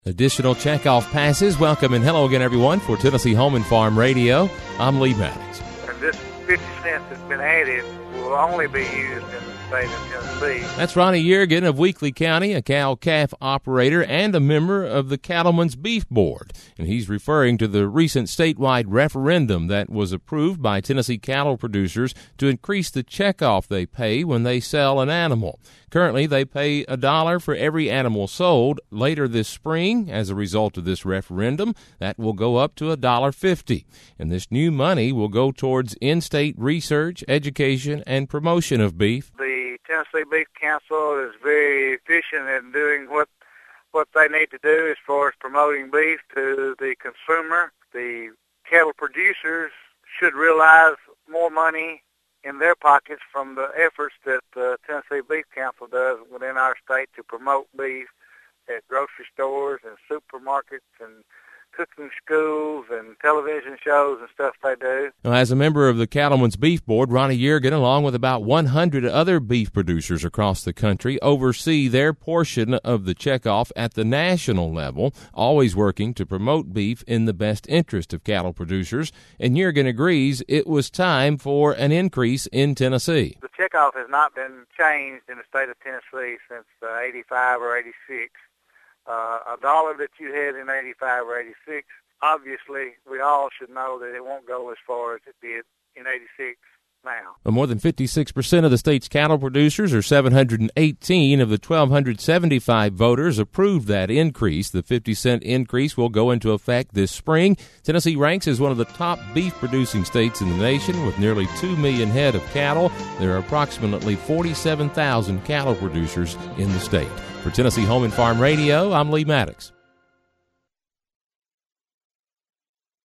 Additional checkoff passes. Welcome and hello again, everyone, for Tennessee Home and Farm Radio. I'm Lee Maddox. And this 50 cents that's been added will only be used in the state of Tennessee. That's Ronnie Yeargin of Weakley County, a cow-calf operator and a member of the Cattlemen's Beef Board. And he's referring to the recent statewide referendum that was approved by Tennessee cattle producers to increase the checkoff they pay when they sell an animal. Currently, they pay $1 for every animal sold. Later this spring, as a result of this referendum, that will go up to $1.50. And this new money will go towards in-state research, education, and promotion of beef. The Tennessee Beef Council is very efficient in doing what they need to do as far as promoting beef to the consumer. The cattle producers should realize more money in their pockets from the efforts that the Tennessee Beef Council does within our state to promote beef at grocery stores and supermarkets and cooking schools and television shows and stuff they do. Now, as a member of the Cattlemen's Beef Board, Ronnie Yeargin, along with about 100 other beef producers across the country, oversee their portion of the checkoff at the national level, always working to promote beef in the best interest of cattle producers. And Yeargin agrees it was time for an increase in Tennessee. The checkoff has not been changed in the state of Tennessee since 85 or 86. $1 that you had in 85 or 86, obviously we all should know that it won't go as far as it did in 86 now. More than 56% of the state's cattle producers, or 718 of the 1,275 voters, approved that increase. The 50-cent increase will go into effect this spring. Tennessee ranks as one of the top beef-producing states in the nation with nearly 2 million head of cattle. There are approximately 47,000 cattle producers in the state. For Tennessee Home and Farm Radio, I'm Lee Maddox.